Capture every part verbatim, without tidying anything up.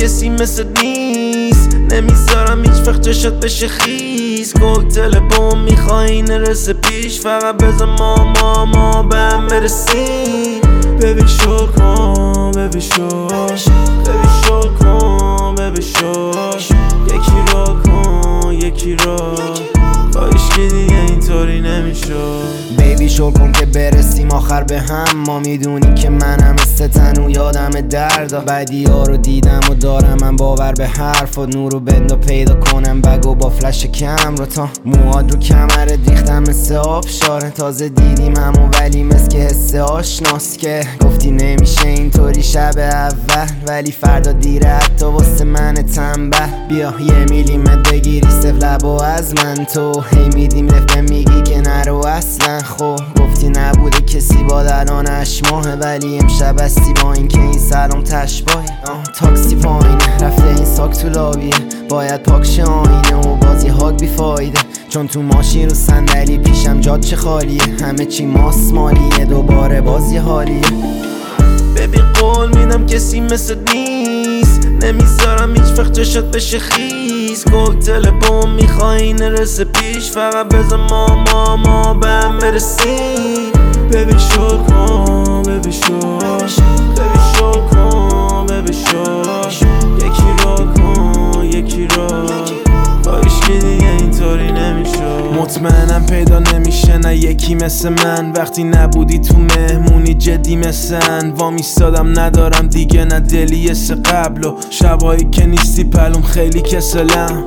کسی مثل نیست، نمیذارم هیچ وقت جاشت بشه خیز. کوکتل بوم میخوایی نرسه پیش، فقط بذار ما ما ما به هم برسیم. ببین شو کن ببین شو ببین شو کن ببین شو، یکی را کن یکی را، کاش که دیگه اینطوری نمیشد. بیبی شو کن که برسیم آخر به هم، ما میدونی که منم استتن و یادم دردا. بدی ها رو دیدم و دارم من باور به حرف و نور و بندا پیدا کنم بگو با فلش کم رو تا مواد رو کمرت ریختم مثل آبشاره. تازه دیدیم همو ولی مثل که حس آشناست که گفتی نمیشه اینطوری شب اول، ولی فردا دیره حتی واسه من تنبل. بیا یه میلیمت بگیری سف لبا از من تو، هی میدیم رفته میگی که نرو اصلا. خب گفتی نبوده کسی با الانش ماهه، ولی امشب هستی با این که این سلام تشباهی. تاکسی پایینه رفته این ساک تو لابیه، باید پاکش آینه و بازی هاک بیفایده، چون تو ماشین رو صندلی پیشم جاد چه خالیه، همه چی ماسمالیه دوباره بازی حالیه. ببین قول میدم کسی مثل نیست، نمیذارم هیچ وقت جاشت بشه خیز. کوکتل بوم میخوایی نرسه پیش، فقط بذار ما ما ما به هم برسیم. ببین شو کن ببین شو ببین شو کن ببین شو، یکی را کن یکی را، کاش که دیگه اینطوری نمیشد. مطمئنم پیدا نمیشه نه یکی مثل من، وقتی نبودی تو مهمونی جدی مثل وامیستادم، ندارم دیگه نه دلی مثل قبل و شبایی که نیستی پلوم خیلی کسلم.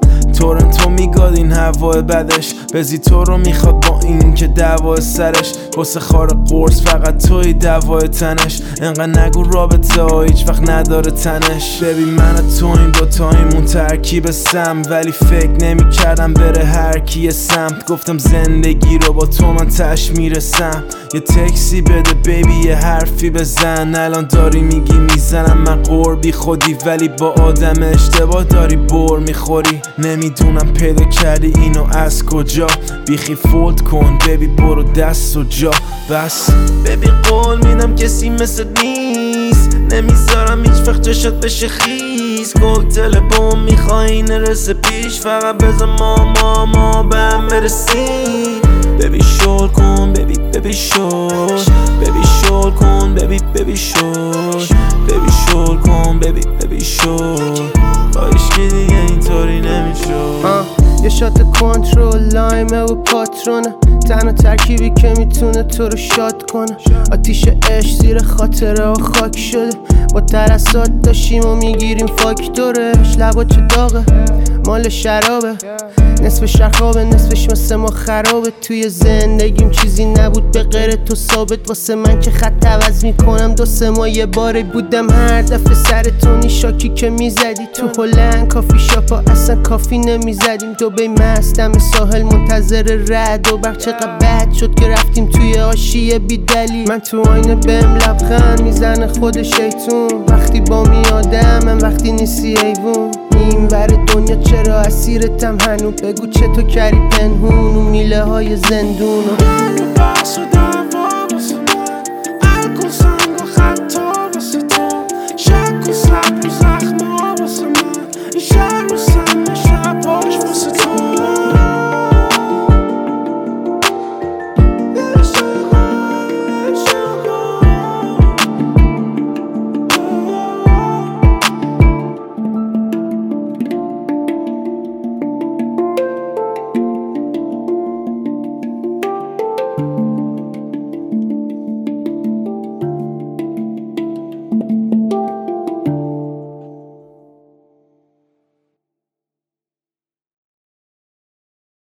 تورنتو میگاد این هوای بدش، بزی تو رو میخواد با این که دوای سرش، واسه خار قرص فقط توی دوای تنش. انقدر نگو رابطه ها هیچ وقت نداره تنش. ببین من تو این دوتاییمون ترکیب سم، ولی فکر نمی کردم بره هر کی سمت. گفتم زندگی رو با تو من تش میرسم، یه تکسی بده بیبی یه حرفی بزن. الان داری میگی میزنم من قربی خودی، ولی با آدم اشتباه داری بر میخوری. نمیدونم پیدا کردی اینو از کجا، بیخی فولد کن ببی برو دست و جا بس. ببی قول میدم کسی مثل نیست، نمیذارم هیچ وقت جاشت بشه خیز. کوکتل بوم میخوایی نرسه پیش، فقط بذار ما ما ما به هم برسیم. ببی شور کن ببی ببی شور ببی شور کن ببی ببی شور ببی شور کن ببی ببی شور، کاش که دیگه اینطوری نمیشد. یه شات کنترل لایمه و پاترونه، تنها ترکیبی که میتونه تو رو شاد کنه. آتیش عشق زیر خاطره ها خاک شده، با ترسات داشتیم و میگیریم فاکتورش. لبا چه داغه مال شرابه، نصفش رخابه نصفش مثل ما خرابه. توی زندگیم چیزی نبود به غیر تو ثابت، واسه من که خط عوض میکنم دو سه ماه یه باره. بودم هر دفعه سر تو نیشاکی که میزدی، تو هلند کافی شاپا اصلا کافی نمیزدیم. دوبی مستم ساحل منتظر رد و برق، چقدر بد شد که رفتیم توی آشیه بی دلیل. من تو آینه بهم لبخند میزنه خود شیطون، وقتی با میادم من وقتی نیستی ایوون. این ور دنیا چرا اسیرتم هنو، بگو چطور کردی پنهون و میله های زندون.